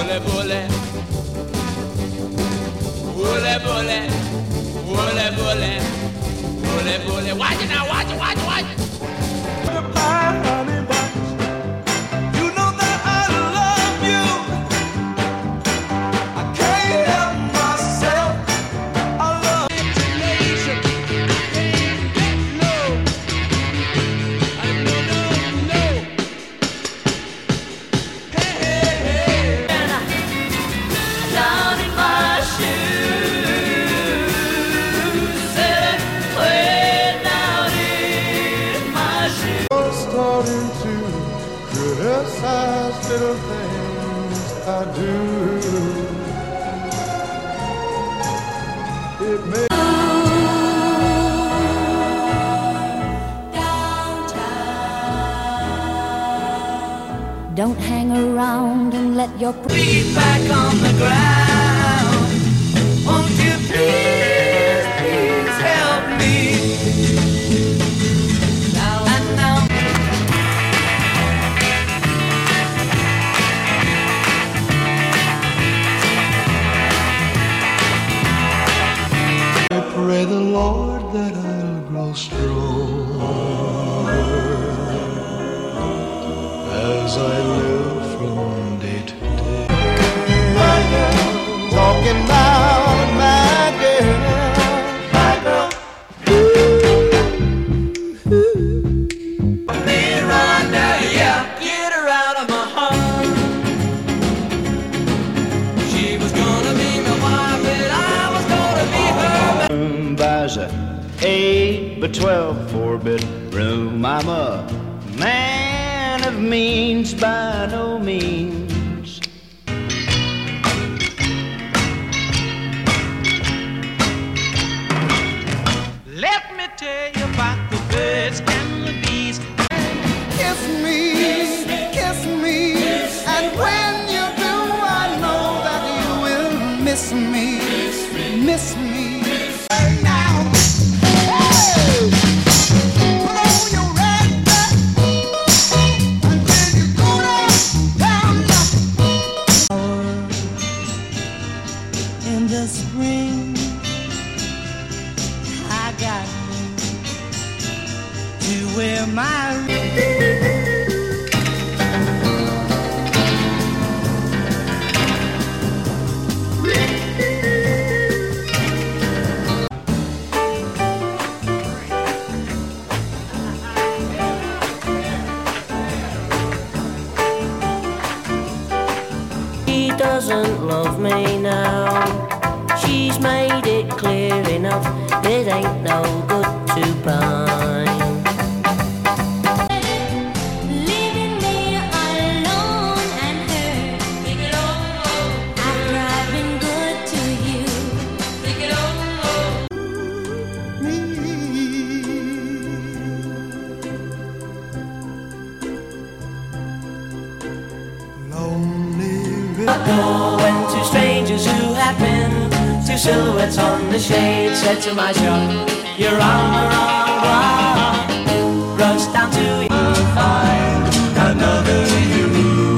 Bully, bully. Bully, bully. Bully, bully. Bully, bully. Watch it now, watch it, watch it, watch it. Honey bunch, you know that I love you. I can't help myself. I love imagination. Can't get no. I know, no, no. Hey, hey, hey. Down in my shoes, said way down in my shoes. Starting to criticize little things I do. It may Don't hang around and let your Feet back on the ground. Won't you please, please help me? Now and now. I pray the Lord that I'll grow stronger as I live from day to day. My girl, talking about my girl, my girl. Miranda, yeah, get her out of my heart. She was gonna be my wife, and I was gonna be her. Buys a 8 by 12 4-bedroom. I'm a man of means by no means. Let me tell you about the birds and the bees. Kiss me, kiss me, and when you do, I know that you will miss me, miss me. Right now, hey! Put on your red back, and when you go down, In the spring, I got to wear my She doesn't love me now. She's made it clear enough. It ain't no good to pine. leaving me alone and hurt. After I've been good to you. When two strangers who had been two silhouettes on the shade said to my shop, "You're on the wrong one." Rush down to you, find another you.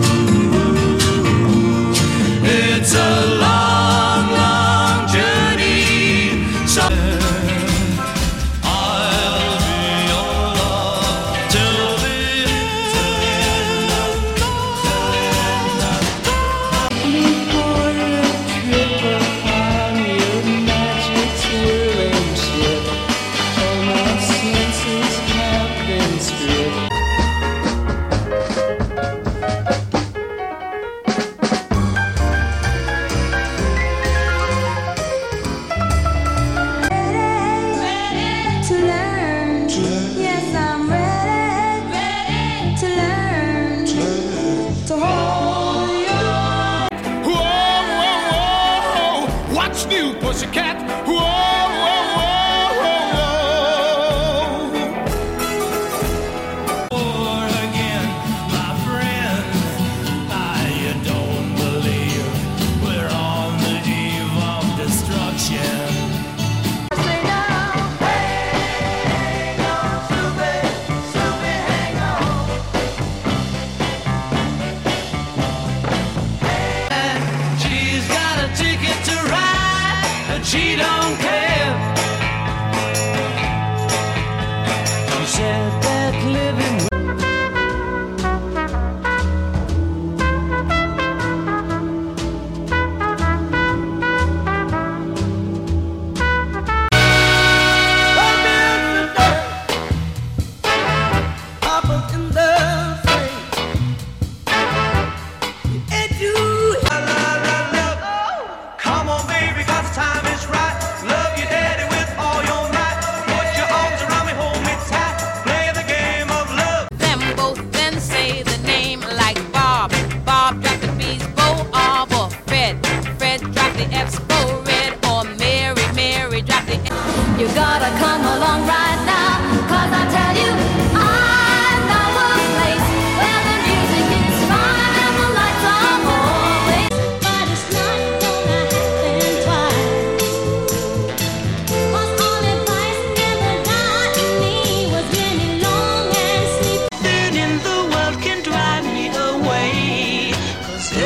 It's a long, long journey. So I'll be your love till the end. For a trip upon your magic swirling ship, all my senses have been stripped. To learn, yes, I'm ready to learn to hold you. Whoa, whoa, whoa, what's new, pussycat? Whoa, whoa, whoa, whoa. Or again, my friend, you don't believe we're on the eve of destruction. Say now, hang on, Susie, Susie, hang on.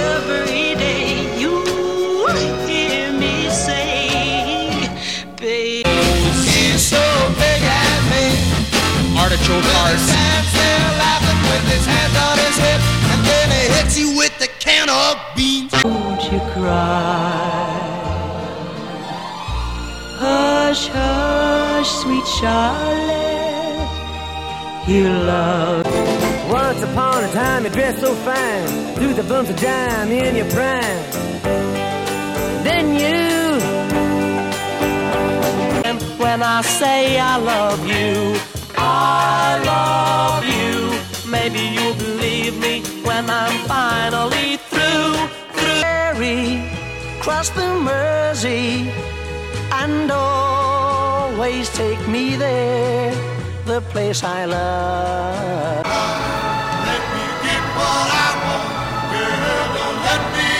every day you hear me say, baby. He's so big at me. Artichoke hearts. Stands there laughing with his hands on his hip, and then he hits you with the can of beans. Don't you cry. Hush, hush, sweet Charlotte, you love. Once upon a time you dressed so fine, threw the bumps of dime in your prime. Then you, and when I say I love you, maybe you'll believe me when I'm finally through. Mary, cross the Mersey, and always take me there, the place I love. Let me get what I want, girl, don't let me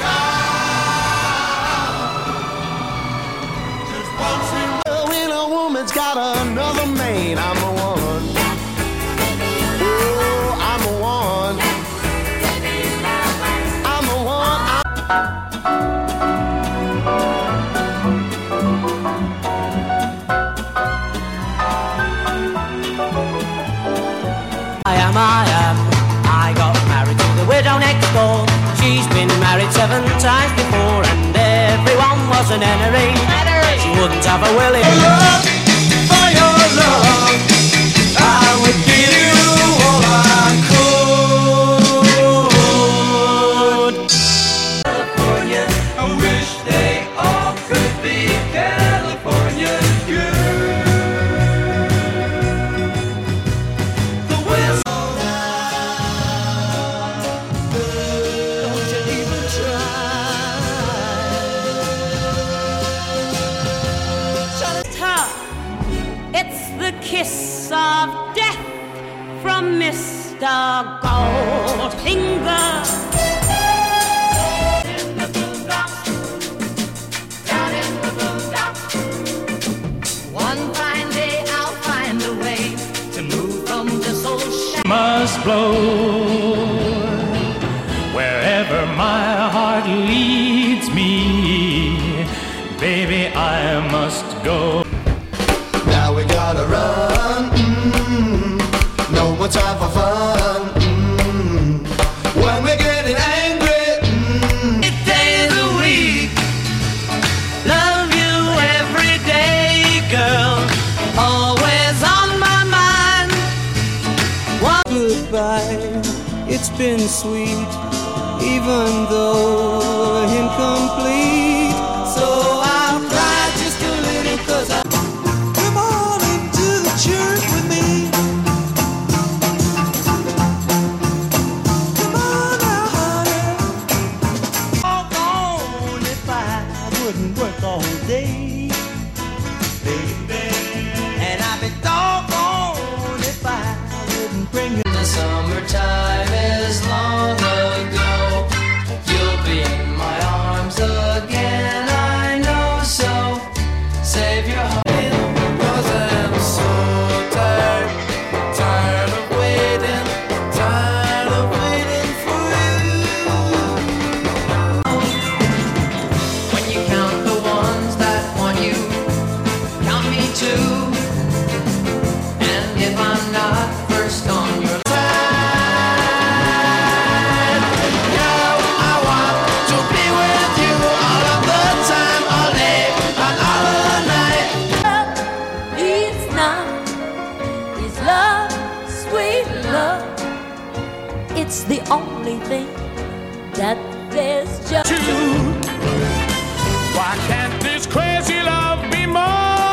down. Just once in when a woman's got another man, I'm the one. Oh, I'm the one. I'm the one. I got married to the widow next door. She's been married 7 times before, and everyone was an enemy. She wouldn't have a willing. For your love, I would give you all I could. California, I wish they all could be California girls. The West. Don't you even try. It's the kiss of death from Mr. Goldfinger. In the boondocks, down in the boondocks. One fine day I'll find a way to move from this old shack. Must blow wherever my heart leads me, baby, I must go. Now we gotta run, no more time for fun. When we're getting angry, 8 days a week, love you every day, girl, always on my mind. Goodbye, it's been sweet, even though incomplete. So I'll cry just a little, 'cause I come on into the church with me. Come on now, honey. Doggone if I wouldn't work all day, baby. And I'd be doggone if I wouldn't bring you. The summertime is long ago. You'll be in my arms again, I know. So save your heart. 'Cause I'm so tired, tired of waiting for you. When you count the ones that want you, count me too. And if I'm not first on your side, now I want to be with you all of the time, all day and all of the night. It's not, it's love, sweet love. It's the only thing that there's just. Why can't this crazy love be more?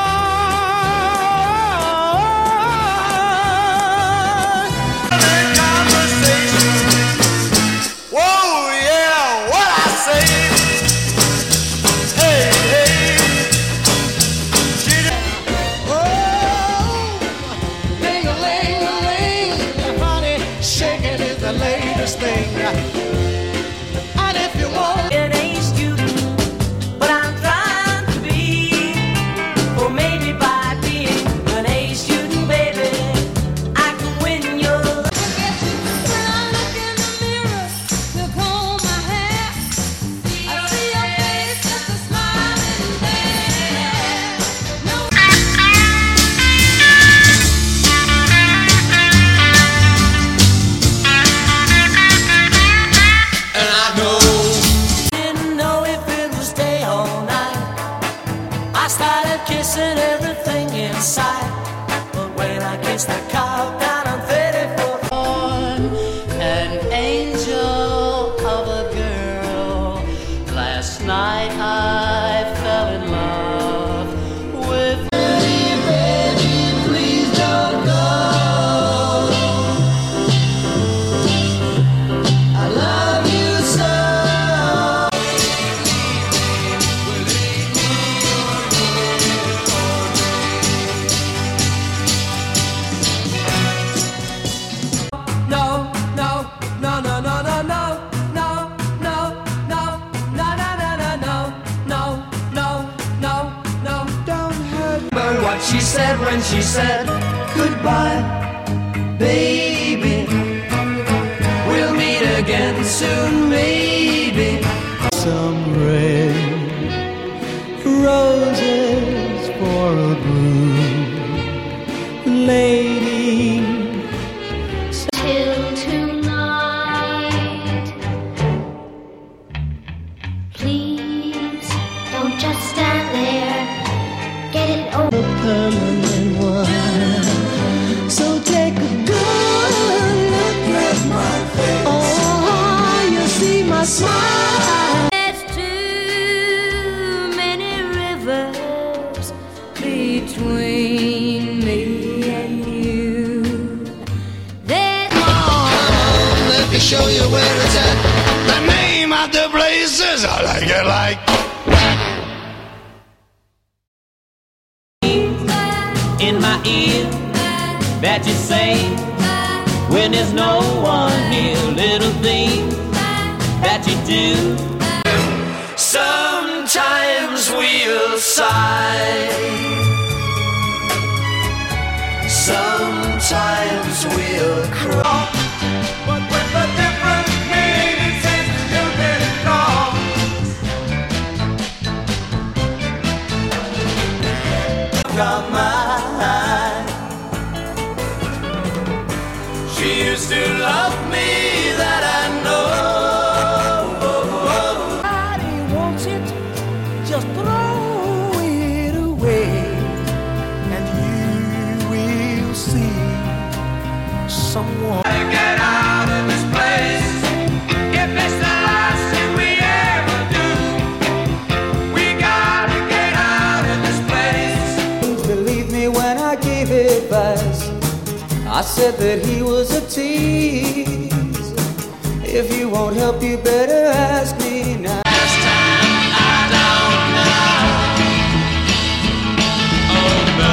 whoa, yeah, what I say? Hey, hey. Oh, ding-a-ling-a-ling, honey, shaking is the latest thing. And if you want. It ain't stupid, but I'm trying to be. Last night I fell in love with baby, please don't go. I love you so. No, no, no, no, no, no, no. What she said when she said goodbye, baby. We'll meet again soon, maybe. Some red roses for a groom, lady. Till tonight, please don't just stand there. Get it over. Permanent one. So take a good look at my face. Oh, you see my smile. There's too many rivers between me and you. There's Let me show you where it's at. The name of the place is I like it like. In my ear that you say when there's no one here, little things that you do. Sometimes we'll sigh, sometimes we'll cry, but with a different meaning since you've been gone. Got my she used to love me, that I know. Nobody wants it, just throw it away, and you will see someone. Get out of this place. If it's the last thing we ever do, we gotta get out of this place. Believe me when I gave advice, I said that he was a tease. If he won't help, you better ask me now. Last time I don't know. Oh no.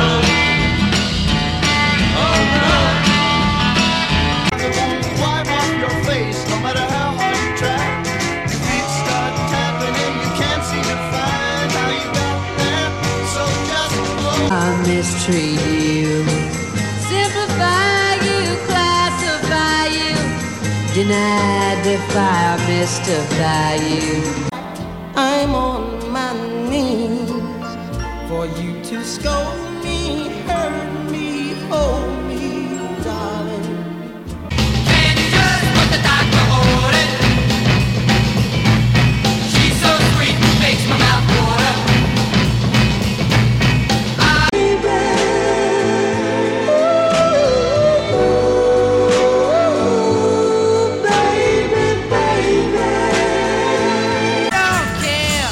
Oh no. You won't wipe off your face, no matter how hard you try. Your feet start tapping and you can't seem to find how you got there. So just blow. I mistreat you, simplify you, classify you, deny, defy, or mystify you. I'm on my knees for you to scold me, hurt me, hold me, darling. Can you just put the doctor on it? She's so sweet, makes my mouth water. Don't care.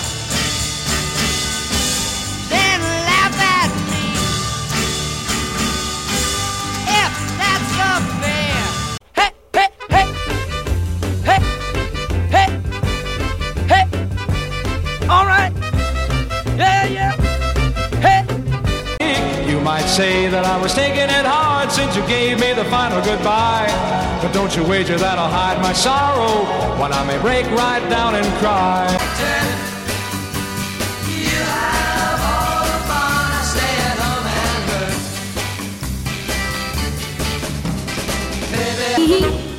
Then laugh at me. If that's not fair. Hey, hey, hey, hey, hey, hey. All right. Yeah, yeah. Hey. You might say that I was taking it hard since you gave me the final goodbye. But don't you wager that I'll hide my sorrow when I may break right down and cry. You have all the fun, stay at home and hurt. Baby.